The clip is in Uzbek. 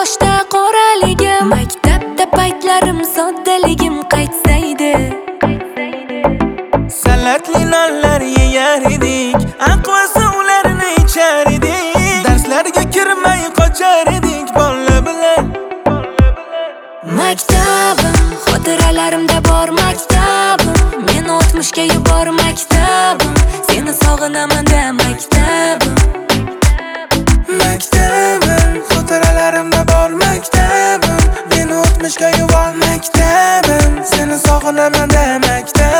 yoshda qoraligim, maktabda paytlarim soddaligim qaytsaydi. Salatli nonlar yeyar edik, aqva suvlarni ichar edik, darslarga kirmay qochar edik bola bilan. Maktabim, xotiralarimda bor maktabim, men 60ga yubor maktabim, seni sog'inaman da maktabim. Maktabim, xotiralarimda bor maktabim, men 60ga yubor maktabim, seni sog'inaman da maktabim.